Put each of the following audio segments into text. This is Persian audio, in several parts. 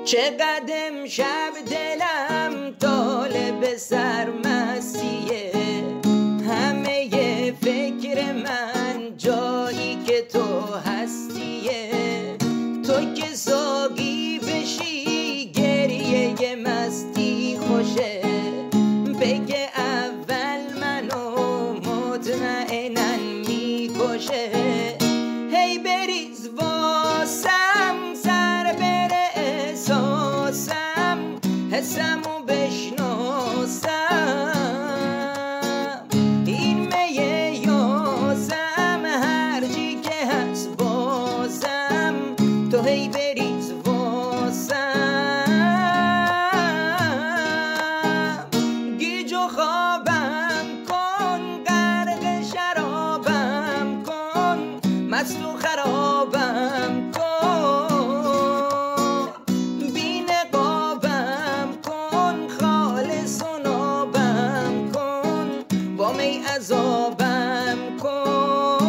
چقدر شب دلم طالب سرمستیه، همه فکر من جایی که تو هستیه. تو که ساقی بشی گریه مستی خوشه، بگه اول منو مطمئنن میکشه. هی بریز واسم سر بره احساسم، حسمو بشناسم. این میه یازم هرچی که هست بازم، تو هی بریز واسم. گیج و خوابم کن، غرق شرابم کن، مست و خرابم کن. بی نقابم کن، خالص و نابم کن، با می عذابم کن.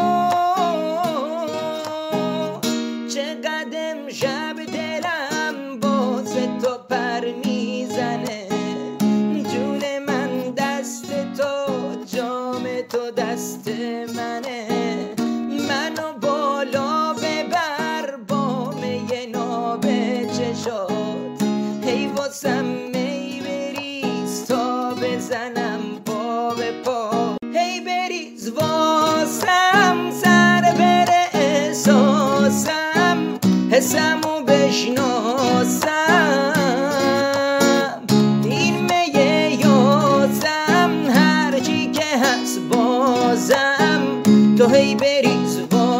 چقدر شب دلم باز تو پر میزنه، جون من دست تو، جام تو دست منه. منو بالا ببر با می ناب چشات، هی واسم می بریز تا بزنم پا به پا. هی بریز واسم سر بره احساسم، حسمو بشناسم. این میه یازم هرچی که هست بازم، تو هی بریز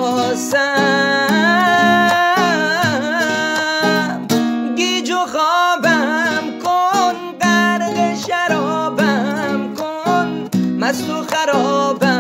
واسم. گیج و خوابم کن، غرق شرابم کن، مست و خرابم